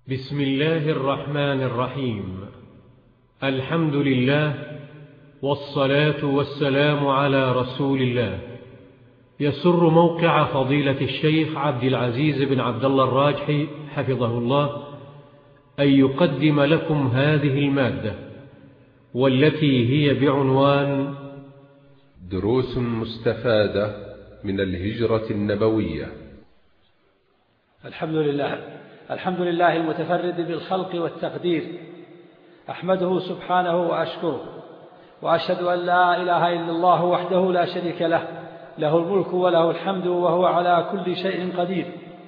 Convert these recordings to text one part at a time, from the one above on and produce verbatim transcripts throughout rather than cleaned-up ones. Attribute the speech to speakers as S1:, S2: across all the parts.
S1: بسم الله الرحمن الرحيم. الحمد لله والصلاة والسلام على رسول الله. يسر موقع فضيلة الشيخ عبد العزيز بن عبد الله الراجحي حفظه الله أن يقدم لكم هذه المادة، والتي هي بعنوان
S2: دروس مستفادة من الهجرة النبوية.
S3: الحمد لله الحمد لله المتفرد بالخلق والتقدير، أحمده سبحانه وأشكره، وأشهد أن لا إله إلا الله وحده لا شريك له، له الملك وله الحمد وهو على كل شيء قدير.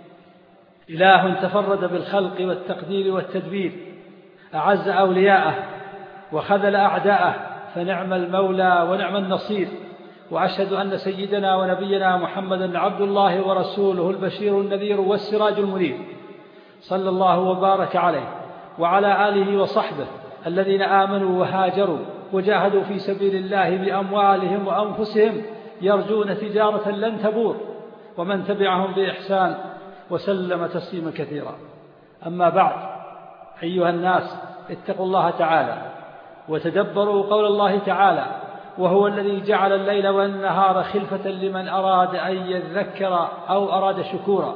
S3: إله تفرد بالخلق والتقدير والتدبير، أعز أولياءه وخذل أعداءه، فنعم المولى ونعم النصير. وأشهد أن سيدنا ونبينا محمدا عبد الله ورسوله، البشير النذير والسراج المنير، صلى الله وبارك عليه وعلى آله وصحبه الذين آمنوا وهاجروا وجاهدوا في سبيل الله بأموالهم وأنفسهم يرجون تجارة لن تبور، ومن تبعهم بإحسان وسلم تسليما كثيرا. أما بعد، أيها الناس، اتقوا الله تعالى وتدبروا قول الله تعالى: وهو الذي جعل الليل والنهار خلفة لمن أراد أن يذكر أو أراد شكورا.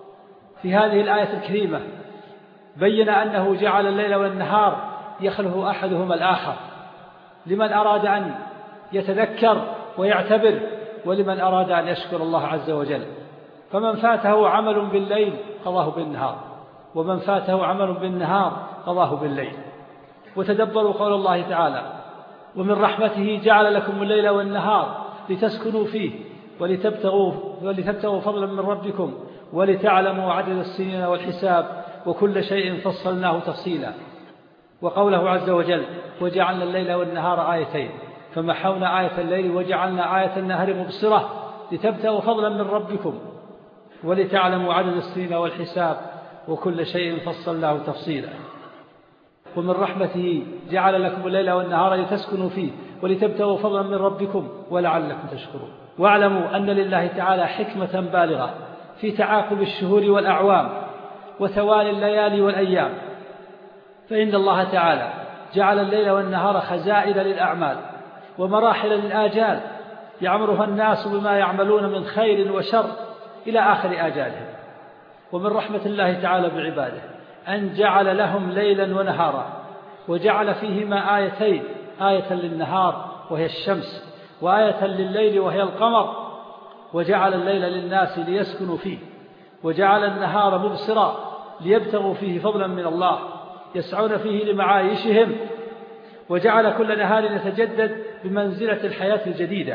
S3: في هذه الآية الكريمة بين أنه جعل الليل والنهار يخلف أحدهما الآخر، لمن أراد أن يتذكر ويعتبر، ولمن أراد أن يشكر الله عز وجل. فمن فاته عمل بالليل قضاه بالنهار، ومن فاته عمل بالنهار قضاه بالليل. وتدبروا قول الله تعالى: ومن رحمته جعل لكم الليل والنهار لتسكنوا فيه ولتبتغوا, ولتبتغوا فضلا من ربكم ولتعلموا عدد السنين والحساب وكل شيء فصلناه تفصيلا. وقوله عز وجل: وجعلنا الليل والنهار آيتين فمحونا آية الليل وجعلنا آية النهار مبصرة لتبتغوا فضلا من ربكم ولتعلموا عدد السنين والحساب وكل شيء فصلناه تفصيلا. ومن رحمته جعل لكم الليل والنهار لتسكنوا فيه ولتبتغوا فضلا من ربكم ولعلكم تشكرون. واعلموا أن لله تعالى حكمة بالغة في تعاقب الشهور والأعوام وتوالي الليالي والأيام، فإن الله تعالى جعل الليل والنهار خزائن للأعمال ومراحل للآجال يعمرها الناس بما يعملون من خير وشر إلى آخر آجالهم. ومن رحمة الله تعالى بعباده أن جعل لهم ليلا ونهارا، وجعل فيهما آيتين: آية للنهار وهي الشمس، وآية لليل وهي القمر. وجعل الليل للناس ليسكنوا فيه، وجعل النهار مبصرا ليبتغوا فيه فضلا من الله يسعون فيه لمعايشهم. وجعل كل نهار يتجدد بمنزلة الحياة الجديدة،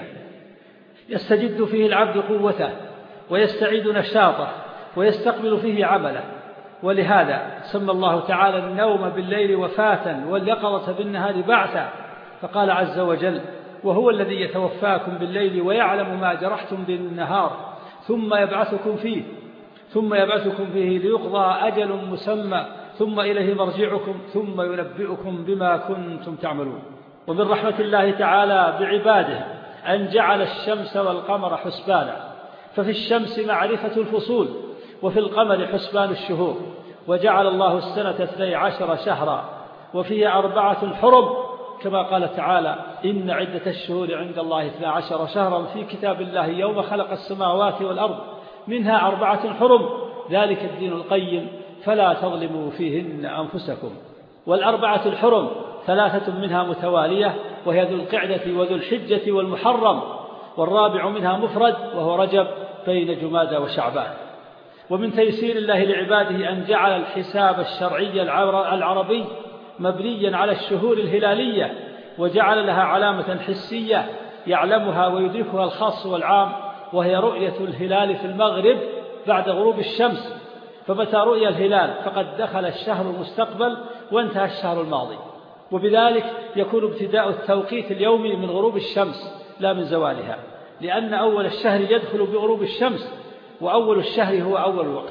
S3: يستجد فيه العبد قوته ويستعيد نشاطه ويستقبل فيه عمله. ولهذا سمى الله تعالى النوم بالليل وفاة واليقظة بالنهار بعثا، فقال عز وجل: وهو الذي يتوفاكم بالليل ويعلم ما جرحتم بالنهار ثم يبعثكم فيه ثم يبعثكم فيه ليقضى أجل مسمى ثم إليه مرجعكم ثم ينبئكم بما كنتم تعملون. ومن رحمة الله تعالى بعباده أن جعل الشمس والقمر حسبانا، ففي الشمس معرفة الفصول وفي القمر حسبان الشهور. وجعل الله السنة اثني عشر شهرا وفيه أربعة حرم، كما قال تعالى: إن عدة الشهور عند الله اثنا عشر شهرا في كتاب الله يوم خلق السماوات والأرض منها أربعة حرم ذلك الدين القيم فلا تظلموا فيهن أنفسكم. والأربعة الحرم ثلاثة منها متوالية، وهي ذو القعدة وذو الحجة والمحرم، والرابع منها مفرد وهو رجب بين جمادى وشعبان. ومن تيسير الله لعباده أن جعل الحساب الشرعي العربي مبنيا على الشهور الهلالية، وجعل لها علامة حسية يعلمها ويدركها الخاص والعام، وهي رؤية الهلال في المغرب بعد غروب الشمس. فمتى رؤي الهلال فقد دخل الشهر المستقبل وانتهى الشهر الماضي، وبذلك يكون ابتداء التوقيت اليومي من غروب الشمس لا من زوالها، لأن أول الشهر يدخل بغروب الشمس، وأول الشهر هو أول الوقت.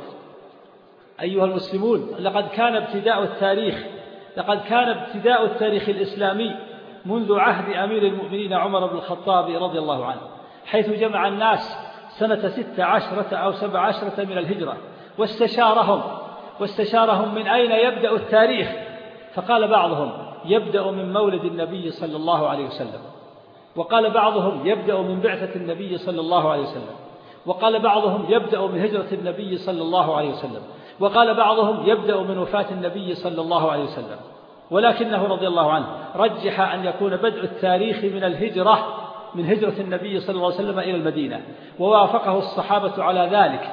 S3: أيها المسلمون، لقد كان ابتداء التاريخ لقد كان ابتداء التاريخ الإسلامي منذ عهد أمير المؤمنين عمر بن الخطاب رضي الله عنه، حيث جمع الناس سنة ست عشرة أو سبع عشرة من الهجرة واستشارهم واستشارهم من أين يبدأ التاريخ، فقال بعضهم يبدأ من مولد النبي صلى الله عليه وسلم، وقال بعضهم يبدأ من بعثة النبي صلى الله عليه وسلم، وقال بعضهم يبدأ من هجرة النبي صلى الله عليه وسلم، وقال بعضهم يبدأ من وفاة النبي صلى الله عليه وسلم. ولكنه رضي الله عنه رجح أن يكون بدء التاريخ من الهجرة، من هجرة النبي صلى الله عليه وسلم إلى المدينة، ووافقه الصحابة على ذلك،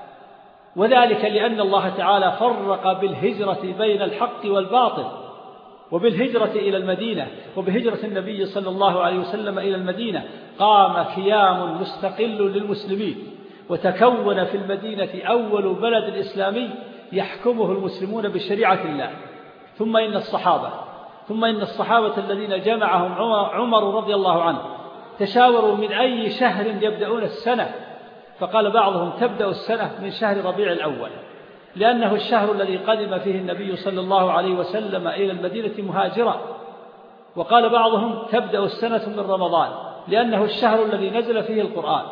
S3: وذلك لأن الله تعالى فرق بالهجرة بين الحق والباطل، وبالهجرة إلى المدينة وبهجرة النبي صلى الله عليه وسلم إلى المدينة قام كيان مستقل للمسلمين، وتكون في المدينة أول بلد إسلامي يحكمه المسلمون بشريعة الله. ثم إن الصحابة ثم إن الصحابة الذين جمعهم عمر رضي الله عنه تشاوروا من أي شهر يبدأون السنة، فقال بعضهم تبدأ السنة من شهر ربيع الأول، لأنه الشهر الذي قدم فيه النبي صلى الله عليه وسلم إلى المدينة مهاجرا. وقال بعضهم تبدأ السنة من رمضان، لأنه الشهر الذي نزل فيه القرآن.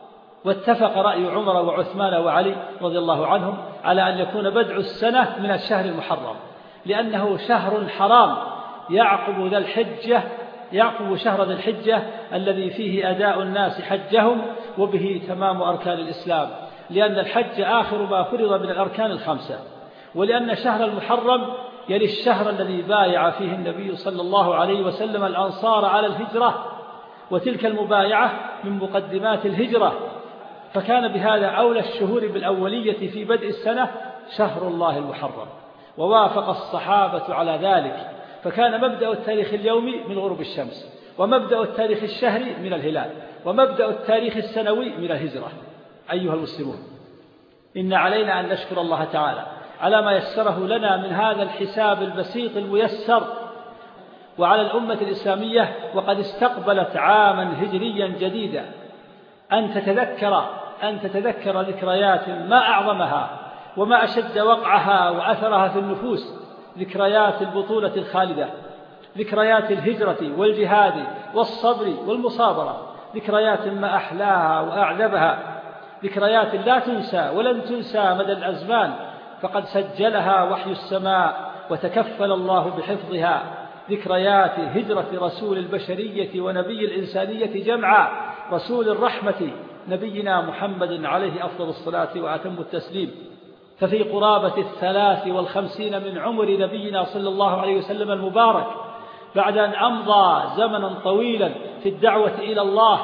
S3: واتفق رأي عمر وعثمان وعلي رضي الله عنهم على أن يكون بدء السنة من الشهر المحرم، لأنه شهر حرام يعقب ذا الحجة يعقب شهر ذي الحجة الذي فيه أداء الناس حجهم وبه تمام أركان الإسلام، لأن الحج آخر ما فرض من الأركان الخمسة، ولأن شهر المحرم يلي الشهر الذي بايع فيه النبي صلى الله عليه وسلم الأنصار على الهجرة، وتلك المبايعة من مقدمات الهجرة، فكان بهذا أولى الشهور بالأولية في بدء السنة شهر الله المحرم، ووافق الصحابة على ذلك، فكان مبدأ التاريخ اليومي من غروب الشمس، ومبدأ التاريخ الشهري من الهلال، ومبدأ التاريخ السنوي من الهجرة. أيها المسلمون، إن علينا أن نشكر الله تعالى على ما يسره لنا من هذا الحساب البسيط الميسر، وعلى الأمة الإسلامية وقد استقبلت عاما هجريا جديدا أن تتذكر أن تتذكر ذكريات ما أعظمها وما أشد وقعها وأثرها في النفوس، ذكريات البطولة الخالدة، ذكريات الهجرة والجهاد والصبر والمصابرة، ذكريات ما أحلاها وأعذبها، ذكريات لا تنسى ولن تنسى مدى الأزمان، فقد سجلها وحي السماء وتكفل الله بحفظها، ذكريات هجرة رسول البشرية ونبي الإنسانية جمعا، رسول الرحمة نبينا محمد عليه أفضل الصلاة وأتم التسليم. ففي قرابة الثلاث والخمسين من عمر نبينا صلى الله عليه وسلم المبارك، بعد أن أمضى زمنا طويلا في الدعوة إلى الله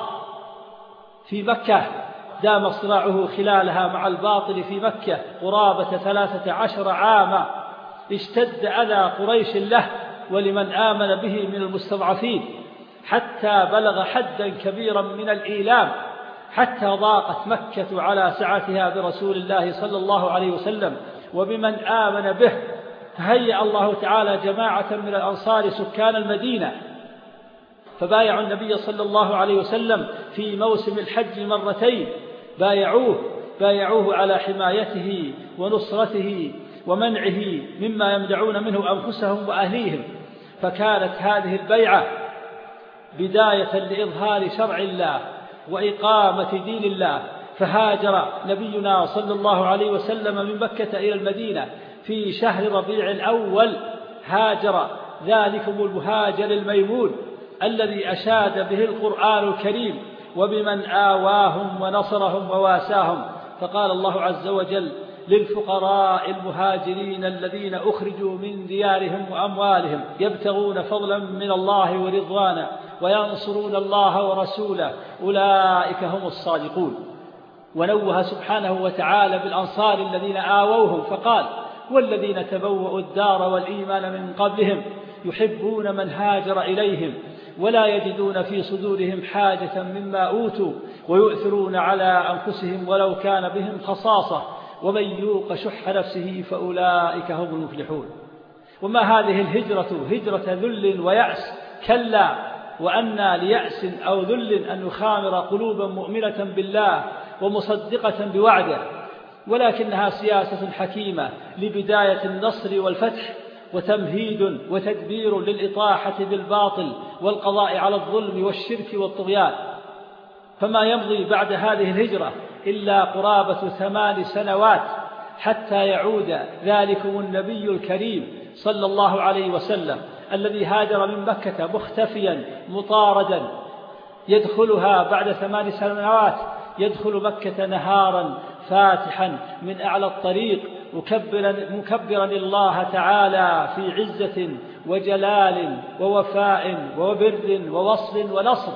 S3: في مكة، دام صراعه خلالها مع الباطل في مكة قرابة ثلاثة عشر عاما، اشتد أذى قريش له ولمن آمن به من المستضعفين، حتى بلغ حدا كبيرا من الإيلام، حتى ضاقت مكة على سعتها برسول الله صلى الله عليه وسلم وبمن آمن به، فهيأ الله تعالى جماعة من الأنصار سكان المدينة فبايعوا النبي صلى الله عليه وسلم في موسم الحج مرتين، بايعوه بايعوه على حمايته ونصرته ومنعه مما يمنعون منه أنفسهم وأهليهم، فكانت هذه البيعة بداية لإظهار شرع الله وإقامة دين الله. فهاجر نبينا صلى الله عليه وسلم من مكة إلى المدينة في شهر ربيع الأول، هاجر ذلكم المهاجر الميمون الذي أشاد به القرآن الكريم وبمن آواهم ونصرهم وواساهم، فقال الله عز وجل للفقراء المهاجرين الذين أخرجوا من ديارهم وأموالهم يبتغون فضلا من الله ورضوانا وينصرون الله ورسوله أولئك هم الصادقون. ونوه سبحانه وتعالى بالأنصار الذين آووهم فقال والذين تبوأوا الدار والإيمان من قبلهم يحبون من هاجر إليهم ولا يجدون في صدورهم حاجة مما أوتوا ويؤثرون على أنفسهم ولو كان بهم خصاصة ومن يوق شح نفسه فأولئك هم المفلحون. وما هذه الهجرة هجرة ذل ويأس، كلا وأنى ليأس أو ذل أن يخامر قلوبا مؤمنة بالله ومصدقة بوعده، ولكنها سياسة حكيمة لبداية النصر والفتح وتمهيد وتدبير للإطاحة بالباطل والقضاء على الظلم والشرك والطغيان. فما يمضي بعد هذه الهجرة إلا قرابة ثمان سنوات حتى يعود ذلكم النبي الكريم صلى الله عليه وسلم الذي هاجر من مكة مختفيا مطاردا، يدخلها بعد ثمان سنوات، يدخل مكة نهارا فاتحا من أعلى الطريق، مكبرا, مكبرا الله تعالى في عزة وجلال ووفاء وبر ووصل ونصر،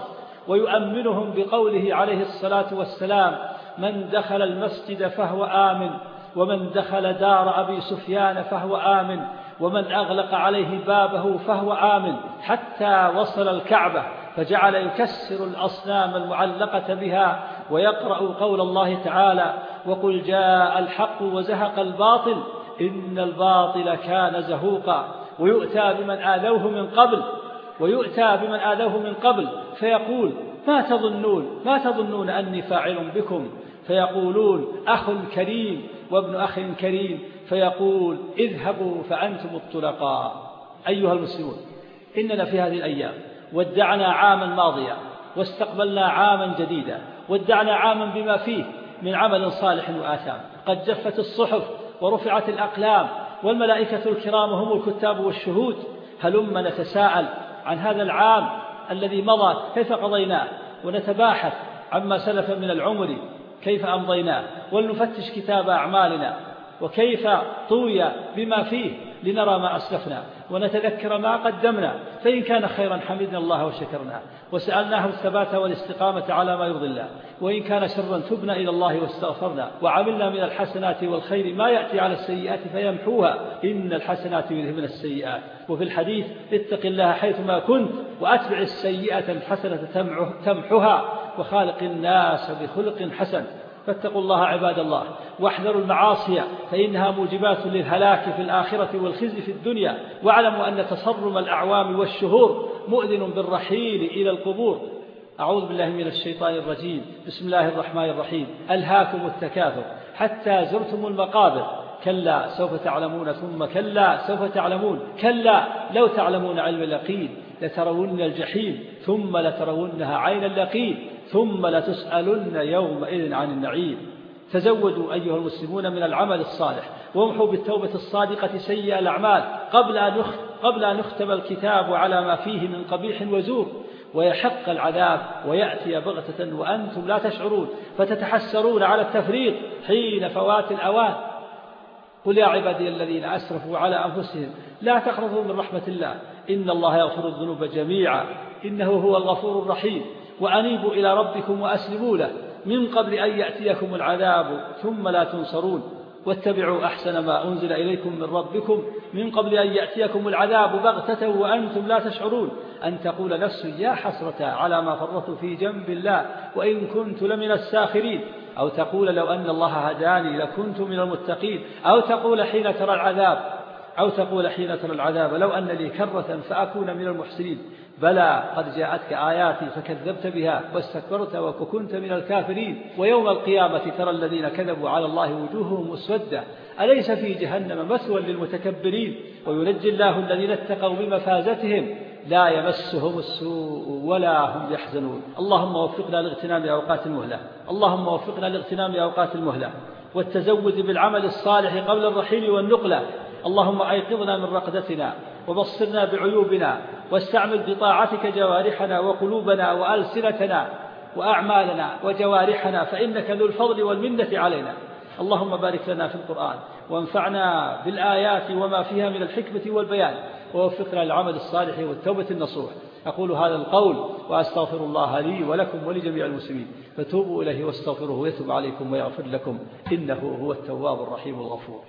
S3: ويؤمنهم بقوله عليه الصلاة والسلام: من دخل المسجد فهو آمن، ومن دخل دار أبي سفيان فهو آمن، ومن أغلق عليه بابه فهو آمن، حتى وصل الكعبة فجعل يكسر الأصنام المعلقة بها ويقرأ قول الله تعالى: وقل جاء الحق وزهق الباطل إن الباطل كان زهوقا. ويؤتى بمن آذوه من قبل ويؤتى بمن آذوه من قبل فيقول: ما تظنون ما تظنون أني فاعل بكم؟ فيقولون: أخ كريم وابن أخ كريم. فيقول: اذهبوا فأنتم الطلقاء. أيها المسلمون، إننا في هذه الأيام ودعنا عاما ماضيا واستقبلنا عاما جديدا، ودعنا عاما بما فيه من عمل صالح وآثام. قد جفت الصحف ورفعت الأقلام والملائكة الكرام هم الكتاب والشهود. هلم نتساءل عن هذا العام الذي مضى كيف قضيناه، ونتباحث عما سلف من العمر كيف أمضيناه، ولنفتش كتاب أعمالنا وكيف طوي بما فيه لنرى ما أسلفنا ونتذكر ما قدمنا، فإن كان خيرا حمدنا الله وشكرنا وسألناه الثبات والاستقامة على ما يرضي الله، وإن كان شرا تبنا إلى الله واستغفرنا، وعملنا من الحسنات والخير ما يأتي على السيئات فيمحوها، إن الحسنات يذهبن السيئات. وفي الحديث: اتق الله حيثما كنت وأتبع السيئة الحسنة تمحها وخالق الناس بخلق حسن. فاتقوا الله عباد الله، واحذروا المعاصي فإنها موجبات للهلاك في الآخرة والخزي في الدنيا، واعلموا أن تصرم الأعوام والشهور مؤذن بالرحيل إلى القبور. أعوذ بالله من الشيطان الرجيم. بسم الله الرحمن الرحيم. ألهاكم التكاثر حتى زرتم المقابر، كلا سوف تعلمون ثم كلا سوف تعلمون، كلا لو تعلمون علم اليقين لترون الجحيم ثم لترونها عين اليقين ثم لتسألن يومئذ عن النعيم. تزودوا أيها المسلمون من العمل الصالح، وامحوا بالتوبة الصادقة سيئ الأعمال قبل أن قبل أن يختم الكتاب على ما فيه من قبيح وزور، ويحق العذاب ويأتي بغتة وأنتم لا تشعرون، فتتحسرون على التفريط حين فوات الأوان. قل يا عبادي الذين أسرفوا على أنفسهم لا تقنطوا من رحمة الله إن الله يغفر الذنوب جميعا إنه هو الغفور الرحيم، وأنيبوا إلى ربكم وأسلموا له من قبل أن يأتيكم العذاب ثم لا تنصرون، واتبعوا أحسن ما أنزل إليكم من ربكم من قبل أن يأتيكم العذاب بغتة وأنتم لا تشعرون، أن تقول نفس يا حسرة على ما فرطت في جنب الله وإن كنت لمن الساخرين، أو تقول لو أن الله هداني لكنت من المتقين، أو تقول حين ترى العذاب أو تقول حين ترى العذاب لو أن لي كرة فأكون من المحسنين. بلى قد جاءتك آياتي فكذبت بها واستكبرت وكنت من الكافرين. ويوم القيامة ترى الذين كذبوا على الله وجوههم مسودة أليس في جهنم مثوى للمتكبرين. وينجي الله الذين اتقوا بمفازتهم لا يمسهم السوء ولا هم يحزنون. اللهم وفقنا لاغتنام أوقات المهلة اللهم وفقنا لاغتنام أوقات المهلة والتزود بالعمل الصالح قبل الرحيل والنقلة. اللهم أيقظنا من رقدتنا وبصرنا بعيوبنا، واستعمل بطاعتك جوارحنا وقلوبنا وألسنتنا وأعمالنا وجوارحنا، فإنك ذو الفضل والمنة علينا. اللهم بارك لنا في القرآن وانفعنا بالآيات وما فيها من الحكمة والبيان، ووفقنا للعمل الصالح والتوبة النصوح. أقول هذا القول وأستغفر الله لي ولكم ولجميع المسلمين، فتوبوا إليه واستغفروه ويتوب عليكم ويغفر لكم إنه هو التواب الرحيم الغفور.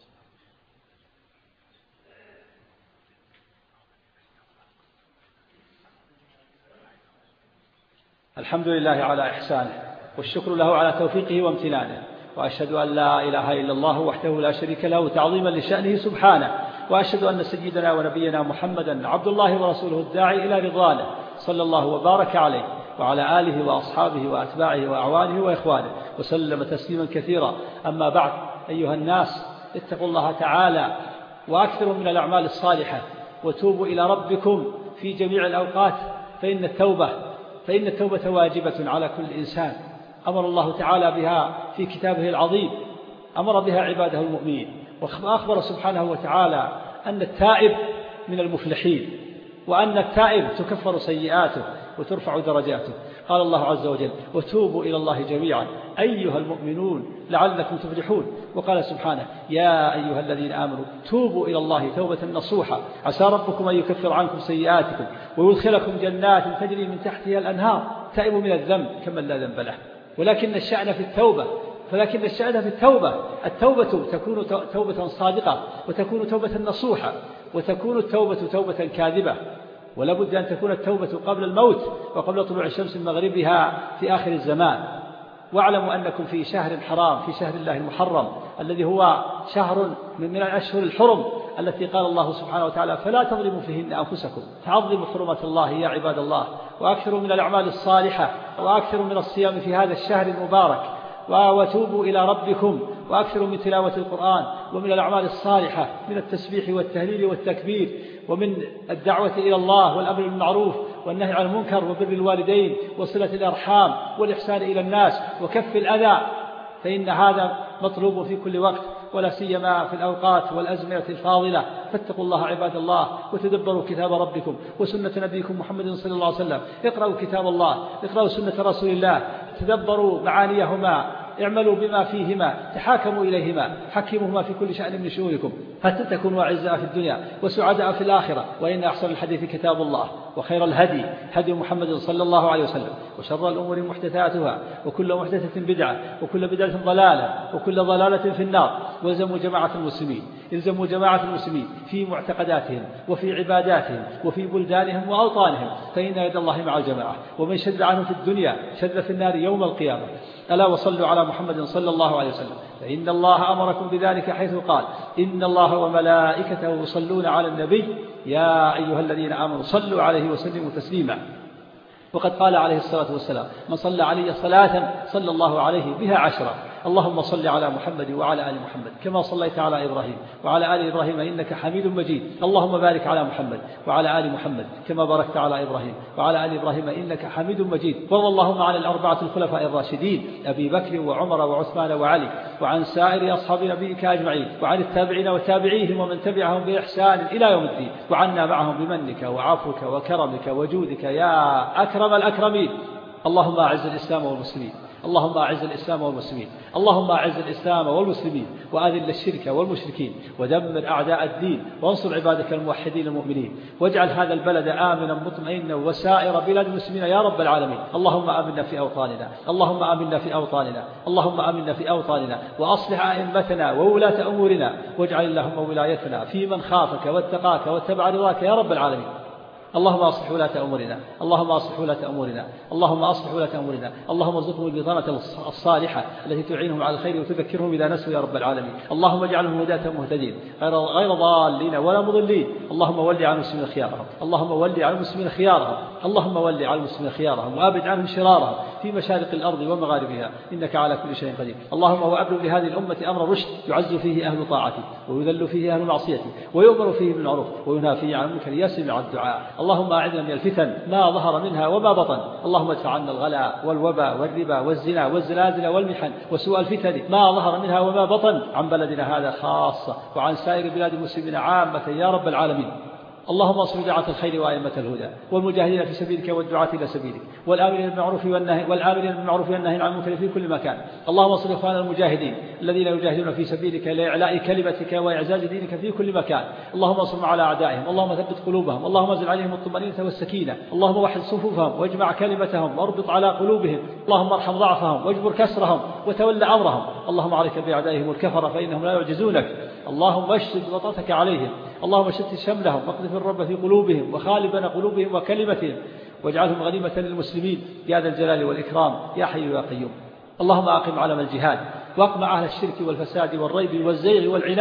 S3: الحمد لله على إحسانه، والشكر له على توفيقه وامتنانه، وأشهد أن لا إله إلا الله وحده لا شريك له تعظيما لشأنه سبحانه، وأشهد أن سيدنا ونبينا محمدا عبد الله ورسوله الداعي إلى رضوانه، صلى الله وبارك عليه وعلى آله وأصحابه وأتباعه وأعوانه وإخوانه وسلم تسليما كثيرا. أما بعد، أيها الناس، اتقوا الله تعالى وأكثروا من الأعمال الصالحة، وتوبوا إلى ربكم في جميع الأوقات، فإن التوبة فإن التوبة واجبة على كل إنسان، أمر الله تعالى بها في كتابه العظيم. أمر بها عباده المؤمنين، وأخبر سبحانه وتعالى أن التائب من المفلحين، وأن التائب تكفر سيئاته وترفع درجاته. قال الله عز وجل: وتوبوا إلى الله جميعا أيها المؤمنون لعلكم تفلحون. وقال سبحانه: يا أيها الذين آمنوا توبوا إلى الله توبة نصوحا عسى ربكم أن يكفر عنكم سيئاتكم ويدخلكم جنات تجري من تحتها الأنهار. تائب من الذنب كمن لا ذنب له. ولكن الشأن في التوبة فلكن الشأن في التوبة التوبة تكون توبة صادقة، وتكون توبة نصوحة، وتكون التوبة توبة كاذبة. ولا بد أن تكون التوبة قبل الموت وقبل طلوع الشمس من مغربها في آخر الزمان. واعلموا أنكم في شهر حرام، في شهر الله المحرم الذي هو شهر من الأشهر الحرم التي قال الله سبحانه وتعالى: فلا تظلموا فيهن أنفسكم. فعظموا حرمات الله يا عباد الله، وأكثروا من الأعمال الصالحة، وأكثروا من الصيام في هذا الشهر المبارك، وتوبوا إلى ربكم، وأكثروا من تلاوة القرآن ومن الأعمال الصالحة من التسبيح والتهليل والتكبير، ومن الدعوة إلى الله والأمر بالمعروف والنهي عن المنكر وبر الوالدين وصلة الأرحام والإحسان إلى الناس وكف الأذى، فإن هذا مطلوب في كل وقت، ولا سيما في الأوقات والأزمنة الفاضلة. فاتقوا الله عباد الله، وتدبروا كتاب ربكم وسنة نبيكم محمد صلى الله عليه وسلم. اقرأوا كتاب الله، اقرأوا سنة رسول الله، تدبروا معانيهما، اعملوا بما فيهما، تحاكموا إليهما، حكموهما في كل شأن من شؤونكم، حتى تكونوا أعزاء في الدنيا وسعداء في الآخرة. وإن أحسن الحديث كتاب الله، وخير الهدي هدي محمد صلى الله عليه وسلم، وشر الأمور محدثاتها، وكل محدثة بدعة، وكل بدعة ضلالة، وكل ضلالة في النار. والزموا جماعة المسلمين، الزموا جماعة المسلمين في معتقداتهم وفي عباداتهم وفي بلدانهم وأوطانهم، فإن يد الله مع الجماعة، ومن شد عنه في الدنيا شد في النار يوم القيامة. ألا وصلوا على محمد صلى الله عليه وسلم، فإن الله أمركم بذلك حيث قال: إن الله وملائكته يصلون على النبي يا أيها الذين آمنوا صلوا عليه وسلموا تسليما. وقد قال عليه الصلاة والسلام: من صلى علي صلاة صلى الله عليه بها عشرة. اللهم صل على محمد وعلى آل محمد كما صليت على إبراهيم وعلى آل إبراهيم إنك حميد مجيد. اللهم بارك على محمد وعلى آل محمد كما باركت على إبراهيم وعلى آل إبراهيم إنك حميد مجيد. وارض اللهم عن الأربعة الخلفاء الراشدين أبي بكر وعمر وعثمان وعلي، وعن سائر أصحاب نبيك أجمعين، وعن التابعين وتابعيهم ومن تبعهم بإحسان إلى يوم الدين، وعنا معهم بمنك وعفوك وكرمك وجودك يا أكرم الأكرمين. اللهم أعز الإسلام والمسلمين، اللهم أعز الإسلام والمسلمين، اللهم أعز الإسلام والمسلمين، وأذل الشرك والمشركين، ودمر أعداء الدين، وانصر عبادك الموحدين المؤمنين، واجعل هذا البلد آمنا مطمئنا وسائر بلاد المسلمين يا رب العالمين. اللهم آمنا في أوطاننا، اللهم آمنا في أوطاننا، اللهم آمنا في أوطاننا، وأصلح أئمتنا وولاة أمورنا، واجعل اللهم ولايتنا في من خافك واتقاك واتبع رضاك يا رب العالمين. اللهم أصلح ولاة أمورنا، اللهم أصلح ولاة أمورنا، اللهم أصلح ولاة أمورنا، اللهم ارزقهم البطانة الصالحة التي تعينهم على الخير وتذكرهم إذا نسوا يا رب العالمين. اللهم اجعلهم هداة مهتدين غير غير ضالين ولا مضلين. اللهم ولي على المسلمين خيارهم، اللهم ولي على المسلمين خيارهم، اللهم ولي على المسلمين خيارهم، وأبعد عنهم شرارهم في مشارق الأرض ومغاربها، إنك على كل شيء قدير. اللهم وأبلغ لهذه الأمة أمر رشد يعز فيه أهل طاعتي ويذل فيه أهل معصيتي، ويؤمر فيه بالمعروف وينهى فيه عن المنكر يسمع الدعاء. اللهم أعذنا من الفتن ما ظهر منها وما بطن. اللهم ادفع عنا الغلاء والوباء والربا والزنا والزلازل والمحن وسوء الفتن ما ظهر منها وما بطن عن بلدنا هذا خاصة وعن سائر بلاد المسلمين عامة يا رب العالمين. اللهم اصلح دعاة الخير وأئمة الهدى والمجاهدين في سبيلك والدعاة إلى سبيلك والآمرين بالمعروف والنهي والآمرين بالمعروف والنهي عن المنكر في كل مكان. اللهم اصلح إخواننا المجاهدين الذين يجاهدون في سبيلك لإعلاء كلمتك وإعزاز دينك في كل مكان. اللهم انصرهم على أعدائهم، اللهم ثبت قلوبهم، اللهم انزل عليهم الطمأنينة والسكينة، اللهم وحد صفوفهم واجمع كلمتهم واربط على قلوبهم، اللهم ارحم ضعفهم واجبر كسرهم وتول أمرهم. اللهم عليك بأعدائهم الكفر فإنهم لا يعجزونك. اللهم اشدد وطأتك عليهم، اللهم شتت شملهم واقذف الرب في قلوبهم وخالب بين قلوبهم وكلمتهم، واجعلهم غنيمة للمسلمين يا ذا الجلال والإكرام يا حي يا قيوم. اللهم أقم علم الجهاد واقمع أهل الشرك والفساد والريب والزيغ والعناد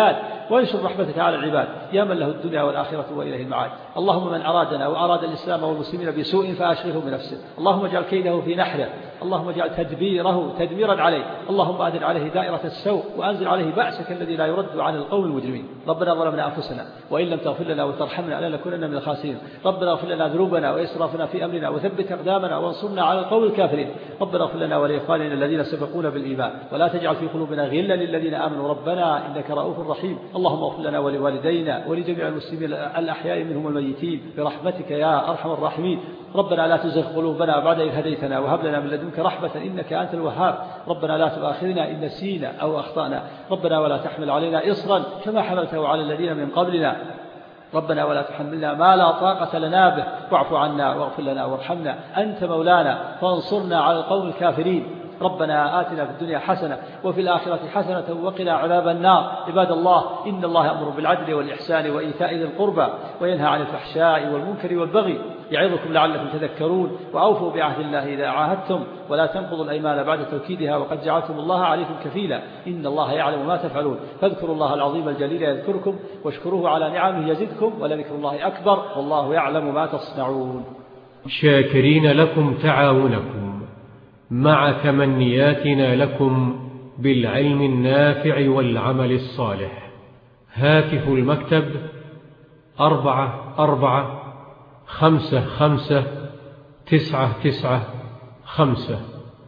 S3: وانشر رحمتك على العباد يا من له الدنيا والآخرة وإليه المعاد. اللهم من أرادنا وأراد الإسلام والمسلمين بسوء فأشغله بنفسه، اللهم اجعل كيده في نحره، اللهم اجعل تدبيره تدميرا عليه، اللهم أدر عليه دائرة السوء وأنزل عليه بأسك الذي لا يرد عن القوم المجرمين. ربنا ظلمنا أنفسنا وإن لم تغفر لنا وترحمنا لنكونن من الخاسرين. ربنا اغفر لنا ذنوبنا وإسرافنا في أمرنا وثبت أقدامنا وانصرنا على القوم الكافرين. ربنا اغفر لنا ولإخواننا الذين سبقونا بالإيمان ولا تجعل في قلوبنا غلا للذين آمنوا ربنا إنك رؤوف رحيم. اللهم اغفر لنا ولوالدينا ولجميع المسلمين الأحياء منهم الميتين برحمتك يا أرحم الراحمين. ربنا لا تزغ قلوبنا بعد إذ هديتنا وهب لنا من لدنك رحمة إنك أنت الوهاب. ربنا لا تؤاخذنا إن نسينا أو أخطأنا. ربنا ولا تحمل علينا إصرا كما حملته على الذين من قبلنا. ربنا ولا تحملنا ما لا طاقة لنا به واعف عنا واغفر لنا وارحمنا أنت مولانا فانصرنا على القوم الكافرين. ربنا آتنا في الدنيا حسنة وفي الآخرة حسنة وقنا عذاب النار. عباد الله إن الله يأمر بالعدل والإحسان وإيتاء ذي القربى وينهى عن الفحشاء والمنكر والبغي يعظكم لعلكم تذكرون. وأوفوا بعهد الله إذا عاهدتم ولا تنقضوا الأيمان بعد توكيدها وقد جعلتم الله عليكم كفيلا إن الله يعلم ما تفعلون. فاذكروا الله العظيم الجليل يذكركم واشكروه على نعمه يزدكم ولذكر الله أكبر والله يعلم ما تصنعون.
S1: شاكرين لكم تعاونكم مع تمنياتنا لكم بالعلم النافع والعمل الصالح. هاتف المكتب أربعة أربعة خمسة خمسة تسعة تسعة خمسة.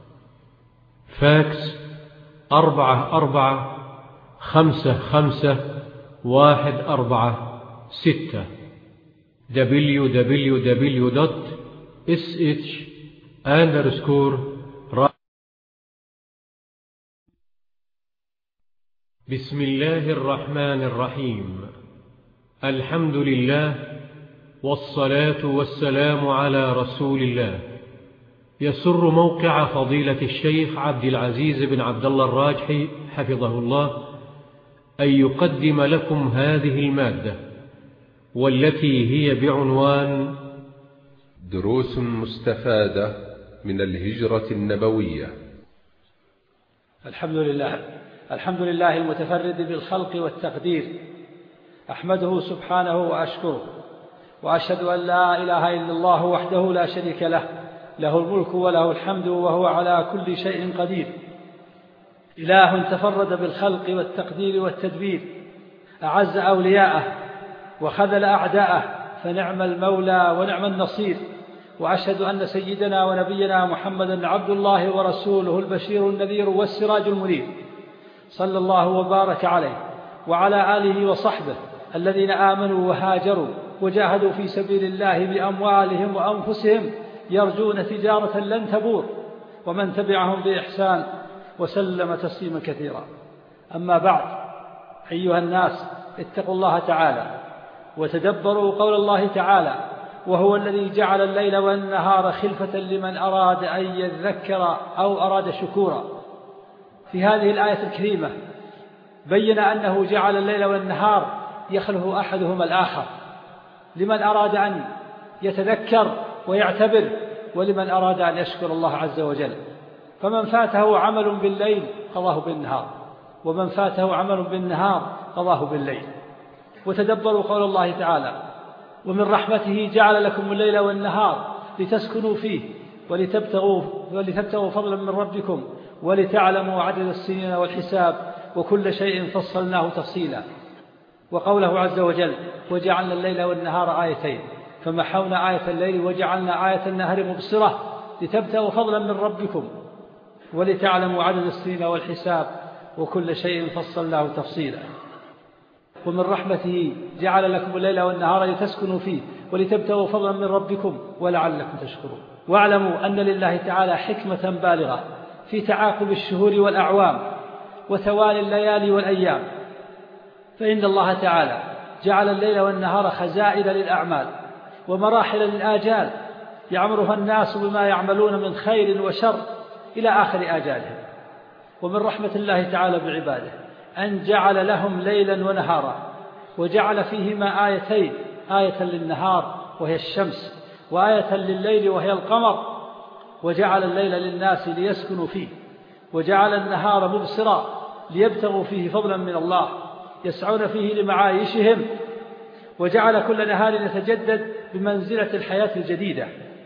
S1: فاكس أربعة أربعة خمسة خمسة واحد أربعة ستة. دبليو دبليو دبليو دوت إس إتش أندرسكور. بسم الله الرحمن الرحيم. الحمد لله والصلاة والسلام على رسول الله. يسر موقع فضيلة الشيخ عبد العزيز بن عبد الله الراجحي حفظه الله أن يقدم لكم هذه المادة والتي هي بعنوان
S2: دروس مستفادة من الهجرة النبوية.
S3: الحمد لله الحمد لله المتفرد بالخلق والتقدير، أحمده سبحانه وأشكره، وأشهد أن لا إله إلا الله وحده لا شريك له، له الملك وله الحمد وهو على كل شيء قدير. إله تفرد بالخلق والتقدير والتدبير، أعز أولياءه وخذل أعداءه، فنعم المولى ونعم النصير. وأشهد أن سيدنا ونبينا محمدا عبد الله ورسوله البشير النذير والسراج المنير، صلى الله وبارك عليه وعلى آله وصحبه الذين آمنوا وهاجروا وجاهدوا في سبيل الله بأموالهم وأنفسهم يرجون تجارة لن تبور، ومن تبعهم بإحسان وسلم تسليما كثيرا. أما بعد، أيها الناس، اتقوا الله تعالى وتدبروا قول الله تعالى: وهو الذي جعل الليل والنهار خلفة لمن أراد أن يذكر أو أراد شكورا. في هذه الآية الكريمة بين أنه جعل الليل والنهار يخلف أحدهما الآخر، لمن أراد أن يتذكر ويعتبر، ولمن أراد أن يشكر الله عز وجل. فمن فاته عمل بالليل قضاه بالنهار، ومن فاته عمل بالنهار قضاه بالليل. وتدبروا قول الله تعالى: ومن رحمته جعل لكم الليل والنهار لتسكنوا فيه ولتبتغوا, ولتبتغوا فضلا من ربكم ولتعلموا عدد السنين والحساب وكل شيء فصلناه تفصيلا. وقوله عز وجل: وجعلنا الليل والنهار آيتين فمحونا آية الليل وجعلنا آية النهار مبصرة لتبتغوا فضلا من ربكم ولتعلموا عدد السنين والحساب وكل شيء فصلناه تفصيلا. ومن رحمته جعل لكم الليل والنهار لتسكنوا فيه ولتبتغوا فضلا من ربكم ولعلكم تشكرون. واعلموا أن لله تعالى حكمة بالغة في تعاقب الشهور والأعوام وتوالي الليالي والأيام، فإن الله تعالى جعل الليل والنهار خزائن للأعمال ومراحل للآجال يعمرها الناس بما يعملون من خير وشر إلى آخر آجالهم. ومن رحمة الله تعالى بعباده أن جعل لهم ليلا ونهارا، وجعل فيهما آيتين: آية للنهار وهي الشمس، وآية لليل وهي القمر. وجعل الليل للناس ليسكنوا فيه، وجعل النهار مبصرا ليبتغوا فيه فضلا من الله، يسعون فيه لمعايشهم، وجعل كل نهار يتجدد بمنزلة الحياة الجديدة،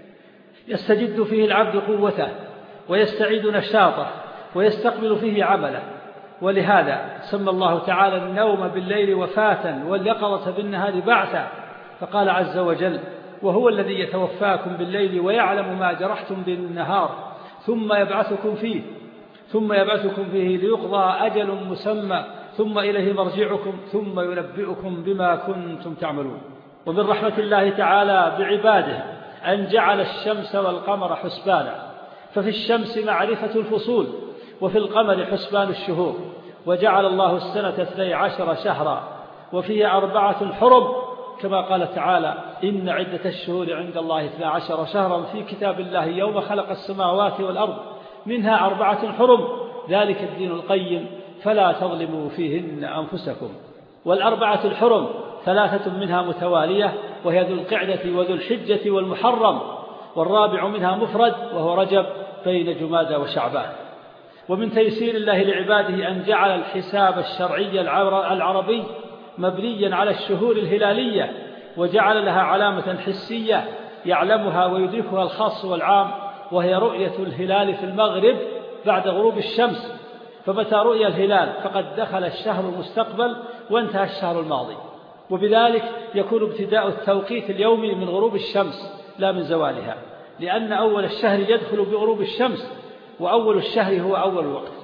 S3: يستجد فيه العبد قوته ويستعيد نشاطه ويستقبل فيه عمله. ولهذا سمى الله تعالى النوم بالليل وفاة واليقظة بالنهار بعثا، فقال عز وجل: وهو الذي يتوفاكم بالليل ويعلم ما جرحتم بالنهار ثم يبعثكم فيه ثم يبعثكم فيه ليقضى أجل مسمى ثم إليه مرجعكم ثم ينبئكم بما كنتم تعملون. ومن رحمة الله تعالى بعباده أن جعل الشمس والقمر حسبانا، ففي الشمس معرفة الفصول وفي القمر حسبان الشهور. وجعل الله السنة اثني عشر شهرا وفيها أربعة حرم، كما قال تعالى: إن عدة الشهور عند الله اثنا عشر شهرا في كتاب الله يوم خلق السماوات والأرض منها أربعة حرم ذلك الدين القيم فلا تظلموا فيهن أنفسكم. والأربعة الحرم ثلاثة منها متوالية وهي ذو القعدة وذو الحجة والمحرم، والرابع منها مفرد وهو رجب بين جمادى وشعبان. ومن تيسير الله لعباده أن جعل الحساب الشرعي العربي مبنيا على الشهور الهلالية، وجعل لها علامة حسية يعلمها ويدركها الخاص والعام، وهي رؤية الهلال في المغرب بعد غروب الشمس، فمتى رؤي الهلال فقد دخل الشهر المستقبل وانتهى الشهر الماضي. وبذلك يكون ابتداء التوقيت اليومي من غروب الشمس لا من زوالها، لأن أول الشهر يدخل بغروب الشمس، وأول الشهر هو أول الوقت.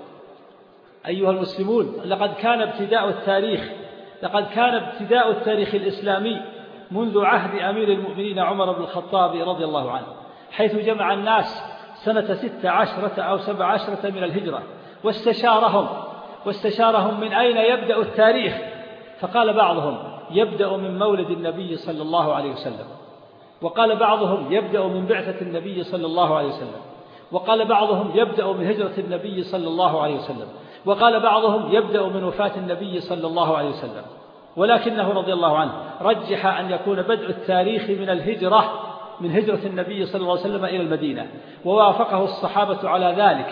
S3: أيها المسلمون، لقد كان ابتداء التاريخ لقد كان ابتداء التاريخ الإسلامي منذ عهد أمير المؤمنين عمر بن الخطاب رضي الله عنه، حيث جمع الناس سنة ست عشرة أو سبع عشرة من الهجرة واستشارهم واستشارهم من أين يبدأ التاريخ، فقال بعضهم: يبدأ من مولد النبي صلى الله عليه وسلم، وقال بعضهم: يبدأ من بعثة النبي صلى الله عليه وسلم، وقال بعضهم: يبدأ من هجرة النبي صلى الله عليه وسلم، وقال بعضهم: يبدأ من وفاة النبي صلى الله عليه وسلم. ولكنه رضي الله عنه رجح أن يكون بدء التاريخ من الهجرة من هجرة النبي صلى الله عليه وسلم إلى المدينة، ووافقه الصحابة على ذلك،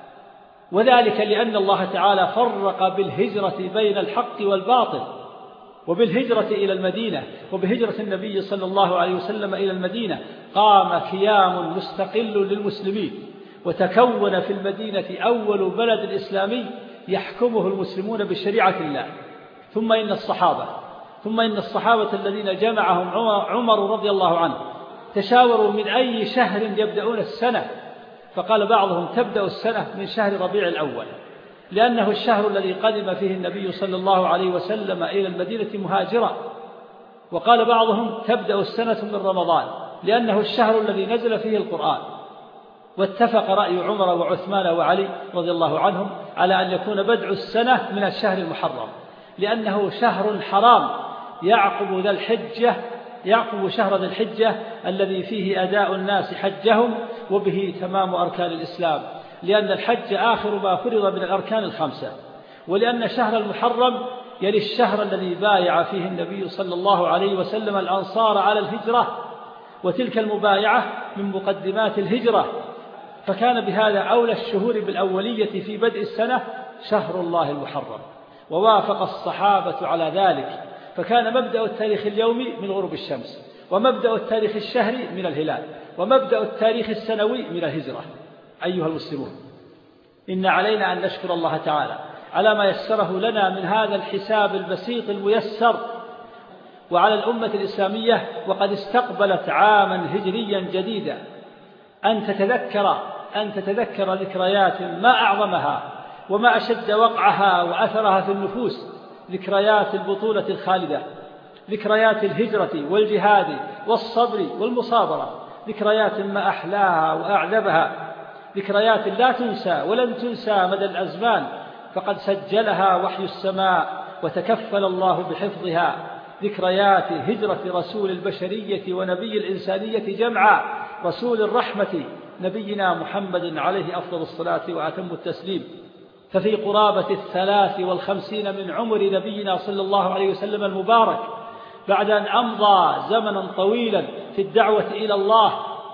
S3: وذلك لأن الله تعالى فرق بالهجرة بين الحق والباطل. وبالهجرة إلى المدينة وبهجرة النبي صلى الله عليه وسلم إلى المدينة قام كيان مستقل للمسلمين، وتكون في المدينة أول بلد إسلامي يحكمه المسلمون بشريعة الله. ثم إن الصحابة ثم إن الصحابة الذين جمعهم عمر رضي الله عنه تشاوروا من أي شهر يبدأون السنة، فقال بعضهم: تبدأ السنة من شهر ربيع الأول، لأنه الشهر الذي قدم فيه النبي صلى الله عليه وسلم إلى المدينة مهاجرا. وقال بعضهم: تبدأ السنة من رمضان، لأنه الشهر الذي نزل فيه القرآن. واتفق رأي عمر وعثمان وعلي رضي الله عنهم على أن يكون بدء السنة من الشهر المحرم، لأنه شهر حرام يعقب ذا الحجة يعقب شهر ذي الحجة الذي فيه أداء الناس حجهم وبه تمام أركان الإسلام، لأن الحج آخر ما فرض من الأركان الخمسة. ولأن شهر المحرم يلي الشهر الذي بايع فيه النبي صلى الله عليه وسلم الأنصار على الهجرة، وتلك المبايعة من مقدمات الهجرة، فكان بهذا أولى الشهور بالأولية في بدء السنة شهر الله المحرم، ووافق الصحابة على ذلك، فكان مبدأ التاريخ اليومي من غروب الشمس، ومبدأ التاريخ الشهري من الهلال، ومبدأ التاريخ السنوي من الهجرة. أيها المسلمون، إن علينا أن نشكر الله تعالى على ما يسره لنا من هذا الحساب البسيط الميسر، وعلى الأمة الإسلامية وقد استقبلت عاما هجريا جديدا أن تتذكر أن تتذكر ذكريات ما أعظمها وما أشد وقعها وأثرها في النفوس، ذكريات البطولة الخالدة، ذكريات الهجرة والجهاد والصبر والمصابرة، ذكريات ما أحلاها وأعذبها، ذكريات لا تنسى ولن تنسى مدى الأزمان، فقد سجلها وحي السماء وتكفل الله بحفظها، ذكريات هجرة رسول البشرية ونبي الإنسانية جمعا، رسول الرحمة نبينا محمد عليه أفضل الصلاة وأتم التسليم. ففي قرابة الثلاث والخمسين من عمر نبينا صلى الله عليه وسلم المبارك، بعد أن أمضى زمنا طويلا في الدعوة إلى الله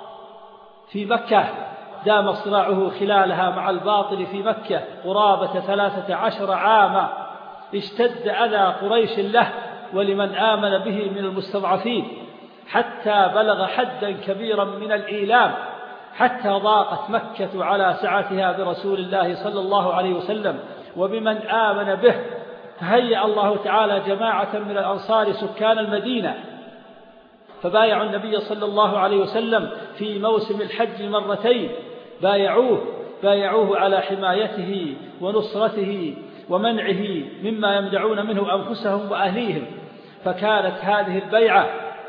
S3: في مكة، دام صراعه خلالها مع الباطل في مكة قرابة ثلاثة عشر عاما، اشتد أذى قريش له ولمن آمن به من المستضعفين، حتى بلغ حدا كبيرا من الإيلام، حتى ضاقت مكة على سعتها برسول الله صلى الله عليه وسلم وبمن آمن به. فهيأ الله تعالى جماعة من الأنصار سكان المدينة فبايعوا النبي صلى الله عليه وسلم في موسم الحج مرتين، بايعوه بايعوه على حمايته ونصرته ومنعه مما يمنعون منه أنفسهم وأهليهم. فكانت هذه البيعة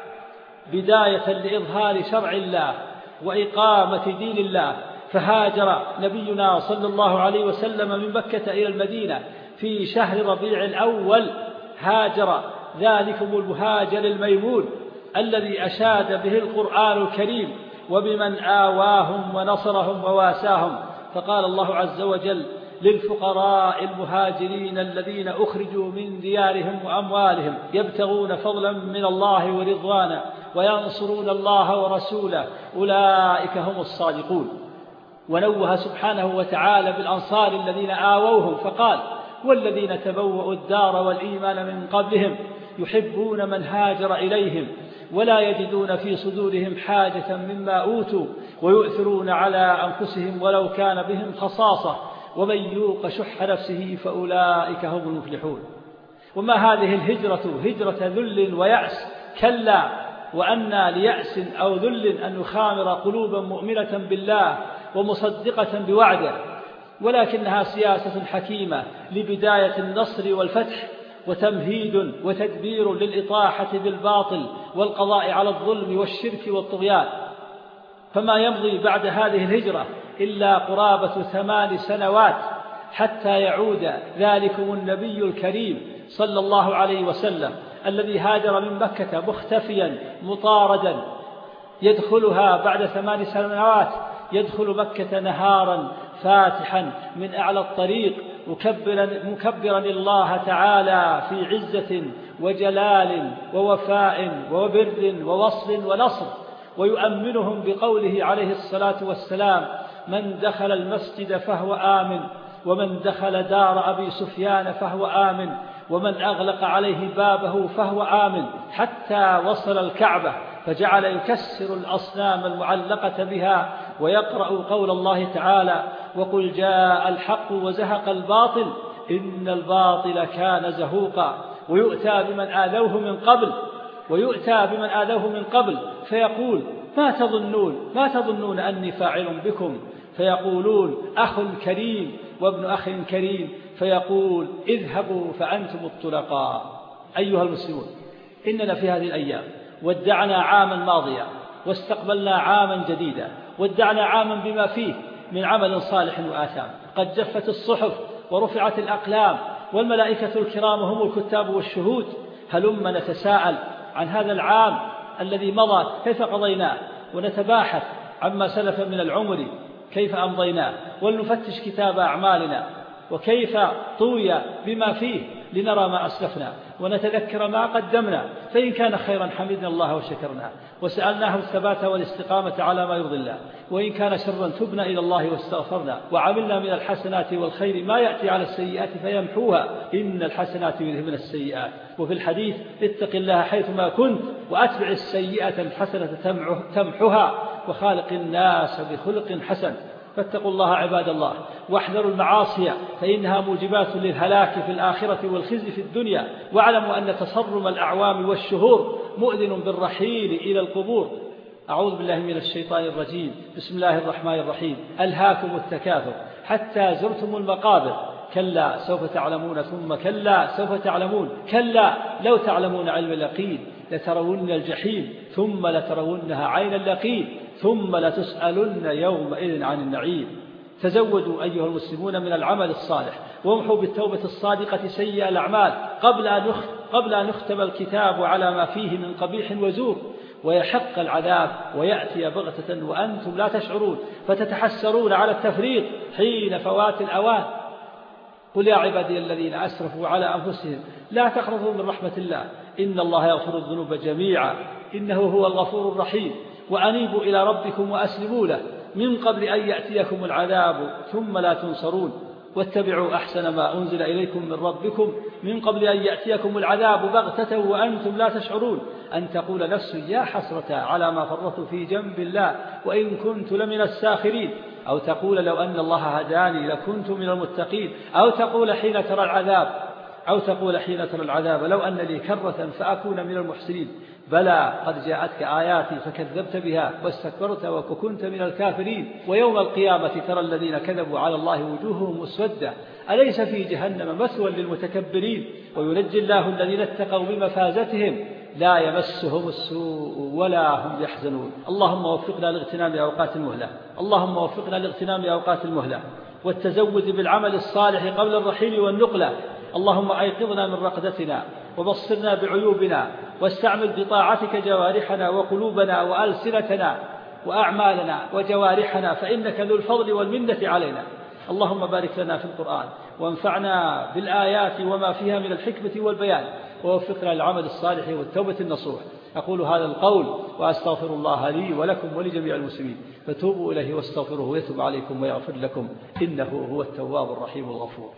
S3: بداية لإظهار شرع الله وإقامة دين الله. فهاجر نبينا صلى الله عليه وسلم من مكة إلى المدينة في شهر ربيع الأول، هاجر ذلكم المهاجر الميمون الذي أشاد به القرآن الكريم وبمن آواهم ونصرهم وواساهم. فقال الله عز وجل: للفقراء المهاجرين الذين أخرجوا من ديارهم وأموالهم يبتغون فضلا من الله ورضوانا وينصرون الله ورسوله أولئك هم الصادقون. ونوه سبحانه وتعالى بالأنصار الذين آووهم فقال: والذين تبوأوا الدار والإيمان من قبلهم يحبون من هاجر إليهم ولا يجدون في صدورهم حاجة مما أوتوا ويؤثرون على أنفسهم ولو كان بهم خصاصة ومن يوق شح نفسه فأولئك هم المفلحون. وما هذه الهجرة هجرة ذل ويأس، كلا، وأنى ليأس أو ذل أن يخامر قلوبا مؤمنة بالله ومصدقة بوعده، ولكنها سياسة حكيمة لبداية النصر والفتح وتمهيد وتدبير للإطاحة بالباطل والقضاء على الظلم والشرك والطغيان. فما يمضي بعد هذه الهجرة إلا قرابة ثمان سنوات حتى يعود ذلكم النبي الكريم صلى الله عليه وسلم الذي هاجر من مكة مختفيا مطاردا، يدخلها بعد ثمان سنوات، يدخل مكة نهارا فاتحا من أعلى الطريق مكبرا, مكبرا الله تعالى في عزة وجلال ووفاء وبر ووصل ونصر، ويؤمنهم بقوله عليه الصلاة والسلام: من دخل المسجد فهو آمن، ومن دخل دار أبي سفيان فهو آمن، ومن أغلق عليه بابه فهو آمن، حتى وصل الكعبة فجعل يكسر الأصنام المعلقة بها ويقرأ قول الله تعالى: وقل جاء الحق وزهق الباطل إن الباطل كان زهوقا. ويؤتى بمن آذوه من قبل ويؤتى بمن آذوه من قبل فيقول: ما تظنون ما تظنون أني فاعل بكم؟ فيقولون: أخ كريم وابن أخ كريم. فيقول: اذهبوا فأنتم الطلقاء. أيها المسلمون، إننا في هذه الأيام ودعنا عاما ماضيا واستقبلنا عاما جديدا، ودعنا عاما بما فيه من عمل صالح وآثام. قد جفت الصحف ورفعت الأقلام والملائكة الكرام هم الكتاب والشهود. هلم نتساءل عن هذا العام الذي مضى كيف قضيناه، ونتباحث عما سلف من العمر كيف أمضيناه، ولنفتش كتاب أعمالنا وكيف طوي بما فيه لنرى ما أسلفنا ونتذكر ما قدمنا، فإن كان خيرا حمدنا الله وشكرنا وسألناه الثبات والاستقامة على ما يرضي الله، وإن كان شرا تبنا إلى الله واستغفرنا وعملنا من الحسنات والخير ما يأتي على السيئات فيمحوها إن الحسنات يذهبن السيئات. وفي الحديث: اتق الله حيثما كنت وأتبع السيئة الحسنة تمحها وخالق الناس بخلق حسن. فاتقوا الله عباد الله واحذروا المعاصي فإنها موجبات للهلاك في الآخرة والخزي في الدنيا، واعلموا أن تصرم الأعوام والشهور مؤذن بالرحيل إلى القبور. أعوذ بالله من الشيطان الرجيم. بسم الله الرحمن الرحيم. ألهاكم التكاثر حتى زرتم المقابر كلا سوف تعلمون ثم كلا سوف تعلمون كلا لو تعلمون علم اليقين لترون الجحيم ثم لترونها عين اليقين ثم لتسألن يومئذ عن النعيم. تزودوا أيها المسلمون من العمل الصالح وامحوا بالتوبة الصادقة سيئة الأعمال قبل أن قبل أن يختم الكتاب على ما فيه من قبيح وزور ويحق العذاب ويأتي بغتة وأنتم لا تشعرون فتتحسرون على التفريط حين فوات الأوان. قل يا عبادي الذين أسرفوا على أنفسهم لا تقنطوا من رحمة الله إن الله يغفر الذنوب جميعا إنه هو الغفور الرحيم وأنيبوا إلى ربكم وأسلموا له من قبل أن يأتيكم العذاب ثم لا تنصرون. واتبعوا أحسن ما أنزل إليكم من ربكم من قبل أن يأتيكم العذاب بغتة وأنتم لا تشعرون أن تقول نفس يا حسرة على ما فرطت في جنب الله وإن كنت لمن الساخرين، أو تقول لو أن الله هداني لكنت من المتقين، أو تقول حين ترى العذاب أو تقول حين ترى العذاب لو أن لي كرة فأكون من المحسنين. بلى قد جاءتك آياتي فكذبت بها واستكبرت وكنت من الكافرين. ويوم القيامة ترى الذين كذبوا على الله وجوههم مسودة أليس في جهنم مثوى للمتكبرين. وينجي الله الذين اتقوا بمفازتهم لا يمسهم السوء ولا هم يحزنون. اللهم وفقنا لاغتنام أوقات المهلة، اللهم وفقنا لاغتنام أوقات المهلة والتزود بالعمل الصالح قبل الرحيل والنقلة. اللهم أيقظنا من رقدتنا وبصرنا بعيوبنا واستعمل بطاعتك جوارحنا وقلوبنا وألسنتنا وأعمالنا وجوارحنا فإنك ذو الفضل والمنة علينا. اللهم بارك لنا في القرآن وانفعنا بالآيات وما فيها من الحكمة والبيان ووفقنا للعمل الصالح والتوبة النصوح. أقول هذا القول وأستغفر الله لي ولكم ولجميع المسلمين فتوبوا إليه واستغفروه ويتوب عليكم ويغفر لكم إنه هو التواب الرحيم الغفور.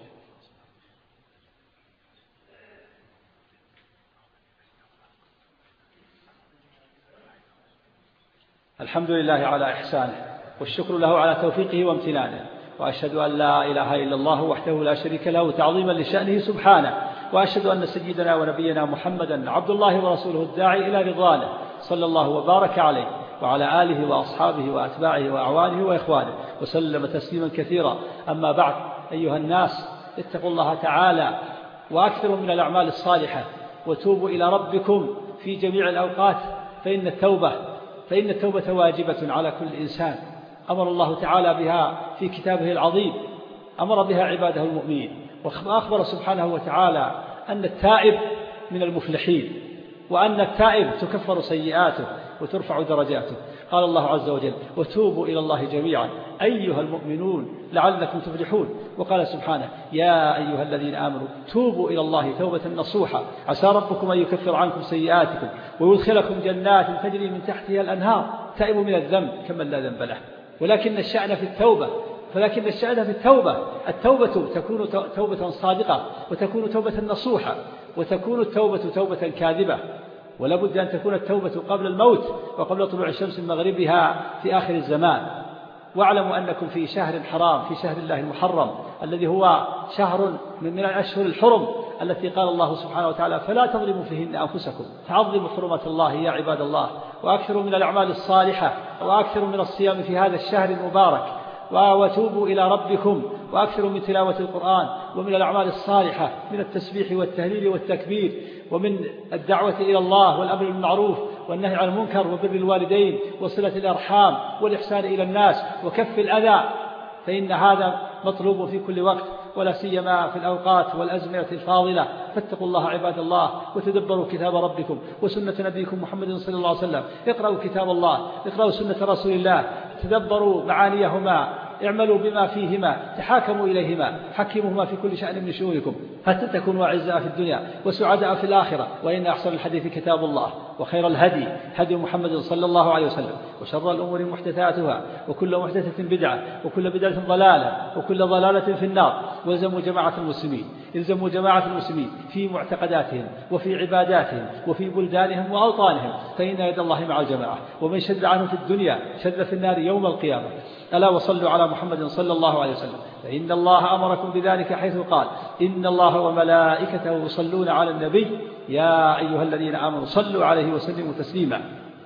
S3: الحمد لله على إحسانه والشكر له على توفيقه وامتنانه، وأشهد أن لا إله إلا الله وحده لا شريك له تعظيما لشأنه سبحانه، وأشهد أن سيدنا ونبينا محمدا عبد الله ورسوله الداعي إلى رضوانه صلى الله وبارك عليه وعلى آله وأصحابه وأتباعه وأعوانه وإخوانه وسلم تسليما كثيرا. أما بعد، أيها الناس اتقوا الله تعالى وأكثروا من الأعمال الصالحة وتوبوا إلى ربكم في جميع الأوقات، فإن التوبة فإن التوبة واجبة على كل إنسان أمر الله تعالى بها في كتابه العظيم، أمر بها عباده المؤمنين، وأخبر سبحانه وتعالى أن التائب من المفلحين، وأن التائب تكفر سيئاته وترفع درجاته. قال الله عز وجل وتوبوا إلى الله جميعا أيها المؤمنون لعلكم تفلحون. وقال سبحانه يا أيها الذين آمنوا توبوا إلى الله توبة نصوحا عسى ربكم أن يكفر عنكم سيئاتكم ويدخلكم جنات تجري من تحتها الأنهار. تائب من الذنب كمن لا ذنب له، ولكن الشأن في التوبة فلكن الشأن في التوبة التوبة تكون توبة صادقة وتكون توبة نصوحة، وتكون التوبة توبة كاذبة، ولا بد أن تكون التوبة قبل الموت وقبل طلوع الشمس من مغربها في آخر الزمان. واعلموا أنكم في شهر حرام، في شهر الله المحرم الذي هو شهر من الأشهر الحرم التي قال الله سبحانه وتعالى فلا تظلموا فيهن أنفسكم. تعظموا حرمات الله يا عباد الله، وأكثروا من الأعمال الصالحة، وأكثروا من الصيام في هذا الشهر المبارك، وتوبوا إلى ربكم، وأكثروا من تلاوة القرآن ومن الأعمال الصالحة من التسبيح والتهليل والتكبير، ومن الدعوة إلى الله والأمر بالمعروف والنهي عن المنكر وبر الوالدين وصلة الأرحام والإحسان إلى الناس وكف الأذى، فإن هذا مطلوب في كل وقت ولا سيما في الأوقات والأزمنة الفاضلة. فاتقوا الله عباد الله وتدبروا كتاب ربكم وسنة نبيكم محمد صلى الله عليه وسلم. اقرأوا كتاب الله، اقرأوا سنة رسول الله، تدبروا معانيهما، اعملوا بما فيهما، تحاكموا إليهما، حكموهما في كل شأن من شؤونكم حتى تكونوا أعزاء في الدنيا وسعداء في الآخرة. وإن أحسن الحديث كتاب الله، وخير الهدي هدي محمد صلى الله عليه وسلم، وشر الأمور محدثاتها، وكل محدثة بدعة، وكل بدعة ضلالة، وكل ضلالة في النار. والزموا جماعة المسلمين الزموا جماعة المسلمين في معتقداتهم وفي عباداتهم وفي بلدانهم وأوطانهم، فإن يد الله مع الجماعة، ومن شد عنهم في الدنيا شد في النار يوم القيامة. ألا وصلوا على محمد صلى الله عليه وسلم، فإن الله أمركم بذلك حيث قال إن الله وملائكته يصلون على النبي يا أيها الذين آمنوا صلوا عليه وسلموا تسليما.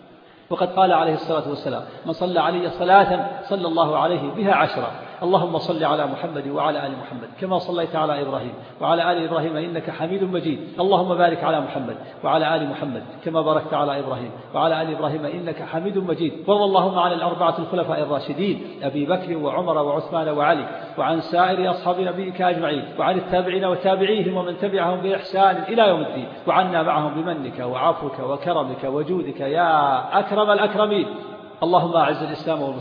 S3: وقد قال عليه الصلاة والسلام من صلى علي صلاة صلى الله عليه بها عشرة. اللهم صل على محمد وعلى آل محمد كما صليت على إبراهيم وعلى آل إبراهيم إنك حميد مجيد. اللهم بارك على محمد وعلى آل محمد كما باركت على إبراهيم وعلى آل إبراهيم إنك حميد مجيد. وارض اللهم عن الأربعة الخلفاء الراشدين أبي بكر وعمر وعثمان وعلي، وعن سائر أصحاب نبيك أجمعين، وعن التابعين وتابعيهم ومن تبعهم بإحسان إلى يوم الدين، وعنا معهم بمنك وعفوك وكرمك وجودك يا أكرم الأكرمين. اللهم أعز الإسلام والمسلمين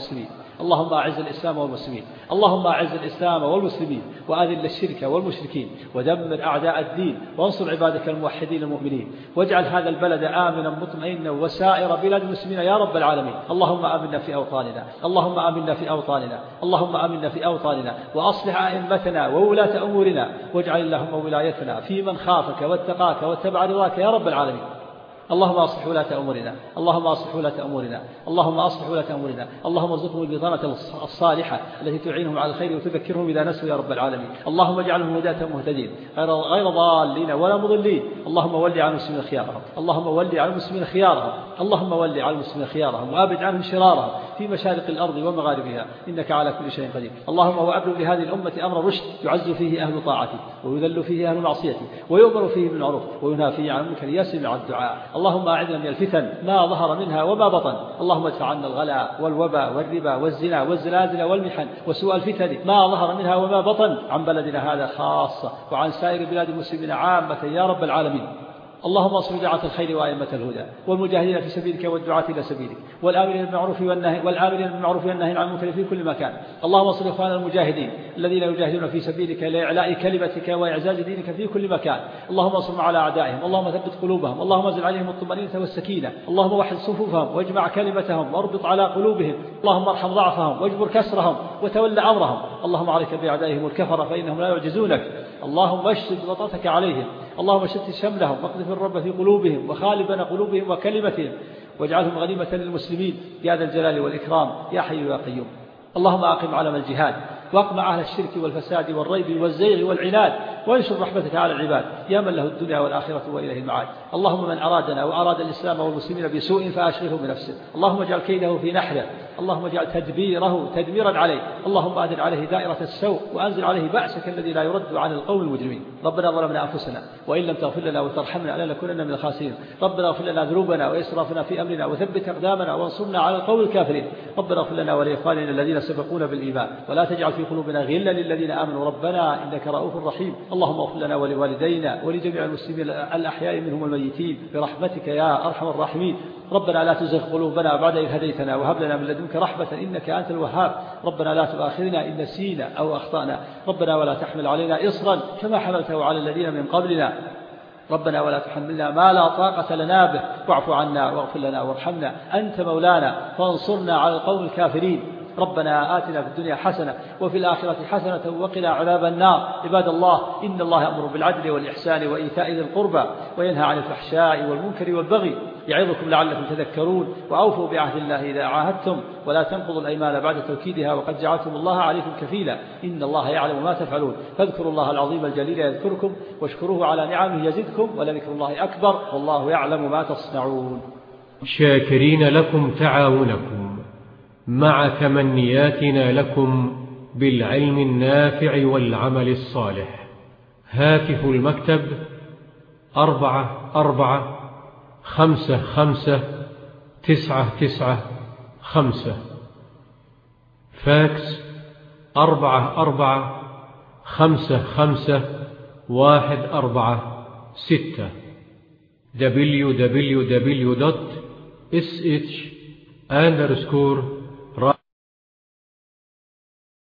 S3: اللهم أعز الإسلام والمسلمين اللهم أعز الإسلام والمسلمين وأذل الشرك والمشركين ودمر أعداء الدين وانصر عبادك الموحدين المؤمنين واجعل هذا البلد آمنا مطمئنا وسائر بلاد المسلمين يا رب العالمين. اللهم آمنا في أوطاننا اللهم آمنا في أوطاننا اللهم آمنا في أوطاننا وأصلح أئمتنا وولاة أمورنا واجعل اللهم ولايتنا في من خافك واتقاك واتبع رضاك يا رب العالمين. اللهم أصلح ولاة أمورنا اللهم أصلح ولاة أمورنا اللهم أصلح ولاة أمورنا اللهم ارزقهم البطانة الصالحة التي تعينهم على الخير وتذكرهم إذا نسوا يا رب العالمين. اللهم اجعلهم هداة مهتدين غير غير ضالين ولا مضلين. اللهم ول على المسلمين خيارهم اللهم ول على المسلمين خيارهم اللهم ول على المسلمين خيارهم وأبعد عنهم شرارهم في مشارق الأرض ومغاربها إنك على كل شيء قدير. اللهم وأبلغ لهذه الأمة أمر رشد يعز فيه أهل طاعتي ويذل فيه أهل معصيتي ويؤمر فيه بالمعروف وينهى فيه عن المنكر يسمع الدعاء. اللهم أعذنا من الفتن ما ظهر منها وما بطن. اللهم ادفع عنا الغلاء والوباء والربا والزنا والزلازل والمحن وسوء الفتن ما ظهر منها وما بطن عن بلدنا هذا خاصة وعن سائر بلاد المسلمين عامة يا رب العالمين. اللهم اصلح دعاة الخير وأئمة الهدى والمجاهدين في سبيلك والدعاة إلى سبيلك والآمرين بالمعروف والنهي والآمرين بالمعروف والنهي عن المنكر في كل مكان. اللهم اصلح إخواننا المجاهدين الذين يجاهدون في سبيلك لإعلاء كلمتك وإعزاز دينك في كل مكان. اللهم انصرهم على أعدائهم اللهم ثبت قلوبهم اللهم انزل عليهم الطمأنينة والسكينة اللهم وحد صفوفهم واجمع كلمتهم واربط على قلوبهم. اللهم ارحم ضعفهم واجبر كسرهم وتول أمرهم. اللهم عليك بأعدائهم الكفر فإنهم لا يعجزونك. اللهم اشدد وطأتك عليهم اللهم شتت شملهم واقذف الرب في قلوبهم وخالف بين قلوبهم وكلمتهم واجعلهم غنيمة للمسلمين يا ذا الجلال والإكرام يا حي يا قيوم. اللهم أقم علم الجهاد واقمع أهل الشرك والفساد والريب والزيغ والعناد وانشر رحمتك على العباد يا من له الدنيا والآخرة وإليه المعاد. اللهم من أرادنا وأراد الإسلام والمسلمين بسوء فأشغله بنفسه اللهم اجعل كيده في نحره اللهم اجعل تدبيره تدميرا عليه اللهم أدر عليه دائرة السوء وأنزل عليه بأسك الذي لا يرد عن القوم المجرمين. ربنا ظلمنا أنفسنا وإن لم تغفر لنا وترحمنا لنكونن من الخاسرين. ربنا اغفر لنا ذنوبنا وإسرافنا في أمرنا وثبت أقدامنا وانصرنا على القوم الكافرين. ربنا اغفر لنا ولإخواننا الذين سبقونا بالإيمان ولا تجعل في قلوبنا غلا للذين آمنوا ربنا إنك رؤوف رحيم. اللهم اغفر لنا ولوالدينا ولجميع المسلمين الأحياء منهم الميتين برحمتك يا أرحم الراحمين. ربنا لا تزغ قلوبنا بعد إذ هديتنا وهب لنا من لدنك رحمة إنك أنت الوهاب. ربنا لا تؤاخذنا إن نسينا أو أخطأنا. ربنا ولا تحمل علينا إصرا كما حملته على الذين من قبلنا. ربنا ولا تحملنا ما لا طاقة لنا به واعف عنا واغفر لنا وارحمنا أنت مولانا فانصرنا على القوم الكافرين. ربنا آتنا في الدنيا حسنة وفي الآخرة حسنة وقنا عذاب النار. عباد الله إن الله يأمر بالعدل والإحسان وإيتاء ذي القربى وينهى عن الفحشاء والمنكر والبغي يعظكم لعلكم تذكرون. وأوفوا بعهد الله إذا عاهدتم ولا تنقضوا الأيمان بعد توكيدها وقد جعلتم الله عليكم كفيلا إن الله يعلم ما تفعلون. فاذكروا الله العظيم الجليل يذكركم واشكروه على نعمه يزدكم ولذكر الله أكبر والله يعلم ما تصنعون.
S1: شاكرين لكم تعاونكم مع تمنياتنا لكم بالعلم النافع والعمل الصالح. هاتف المكتب أربعة أربعة خمسة خمسة تسعة تسعة خمسة. فاكس أربعة أربعة خمسة خمسة واحد أربعة ستة. دبليو دبليو دبليو دوت إس إتش أندرسكور